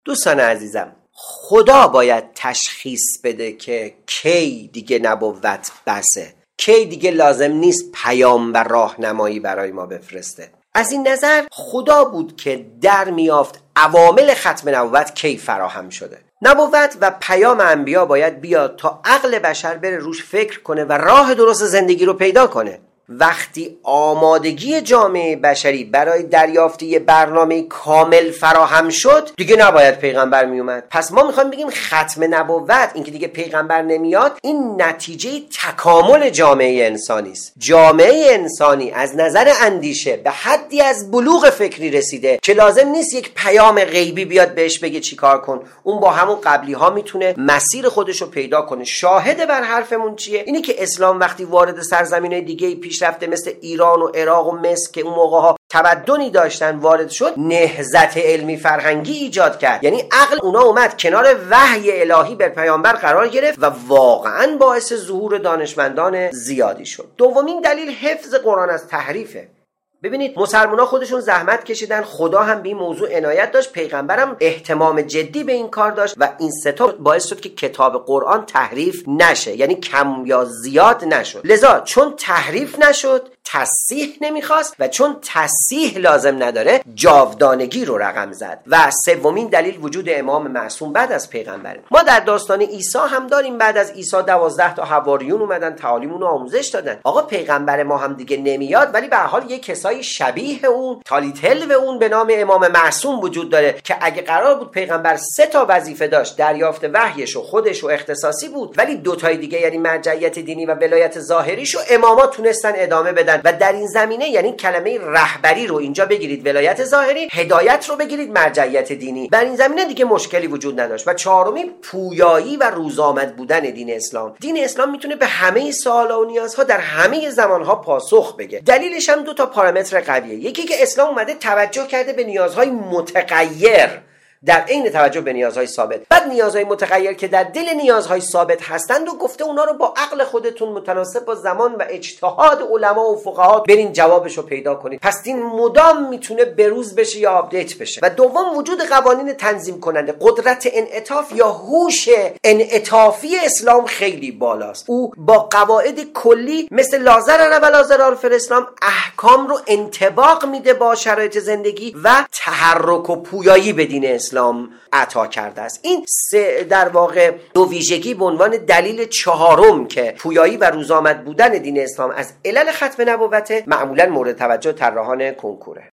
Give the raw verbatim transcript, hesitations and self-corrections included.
دوستان عزیزم، خدا باید تشخیص بده که کی دیگه نبوت بسه، کی دیگه لازم نیست پیام و راهنمایی برای ما بفرسته. از این نظر خدا بود که در میافت عوامل ختم نبوت کی فراهم شده. نبوت و پیام انبیا باید بیاد تا عقل بشر بره روش فکر کنه و راه درست زندگی رو پیدا کنه. وقتی آمادگی جامعه بشری برای دریافت یه برنامه کامل فراهم شد، دیگه نباید پیغمبر می اومد. پس ما میخوایم بگیم ختم نبوت، اینکه دیگه پیغمبر نمیاد، این نتیجه تکامل جامعه انسانی است. جامعه انسانی از نظر اندیشه به حدی از بلوغ فکری رسیده که لازم نیست یک پیام غیبی بیاد بهش بگه چی کار کن، اون با همون قبلی ها میتونه مسیر خودش رو پیدا کنه. شاهد بر حرفمون چیه؟ اینی که اسلام وقتی وارد سرزمین‌های دیگه پیش رفته مثل ایران و عراق و مصر که اون موقع ها تمدنی داشتن وارد شد، نهضت علمی فرهنگی ایجاد کرد. یعنی عقل اونا اومد کنار وحی الهی بر پیامبر قرار گرفت و واقعا باعث ظهور دانشمندان زیادی شد. دومین دلیل حفظ قرآن از تحریفه. ببینید مسلمان‌ها خودشون زحمت کشیدن، خدا هم به این موضوع عنایت داشت، پیغمبرم اهتمام جدی به این کار داشت و این سه تا باعث شد که کتاب قرآن تحریف نشه، یعنی کم یا زیاد نشد. لذا چون تحریف نشد، تصحیح نمیخواست و چون تصحیح لازم نداره، جاودانگی رو رقم زد. و سومین دلیل وجود امام معصوم بعد از پیغمبره. ما در داستان عیسی هم داریم، بعد از عیسی دوازده تا حواریون اومدن تعالیمون رو آموزش دادن. آقا پیغمبر ما هم دیگه نمیاد، ولی به هر حال یک کسایی شبیه اون، تالیتل و اون به نام امام معصوم وجود داره که اگه قرار بود پیغمبر سه تا وظیفه داشت، دریافت وحیش و خودش و اختصاصی بود، ولی دو تای دیگه یعنی مرجعیت دینی و ولایت ظاهریشو اماما تونستن ادامه بدن. و در این زمینه یعنی کلمه رهبری رو اینجا بگیرید ولایت ظاهری، هدایت رو بگیرید مرجعیت دینی. در این زمینه دیگه مشکلی وجود نداشت. و چهارمی پویایی و روزآمد بودن دین اسلام. دین اسلام میتونه به همه سوال‌ها و نیازها در همه زمانها پاسخ بده. دلیلش هم دو تا پارامتر قویه. یکی که اسلام اومده توجه کرده به نیازهای متغیر در عین توجه به نیازهای ثابت. بعد نیازهای متغیر که در دل نیازهای ثابت هستند و گفته اونا رو با عقل خودتون متناسب با زمان و اجتهاد علما و فقها برین جوابشو پیدا کنید. پس دین مدام میتونه بروز بشه یا آپدیت بشه. و دوم وجود قوانین تنظیم کننده. قدرت انعطاف یا هوش انعطافی اسلام خیلی بالاست. او با قواعد کلی مثل لا ضرر و لا ضرار فی الاسلام احکام رو انطباق میده با شرایط زندگی و تحرک و پویایی به دین اسلام عطا کرده است. این سه در واقع دو ویژگی به عنوان دلیل چهارم که پویایی و روزآمد بودن دین اسلام از علل ختم نبوت معمولا مورد توجه طراحان کنکوره.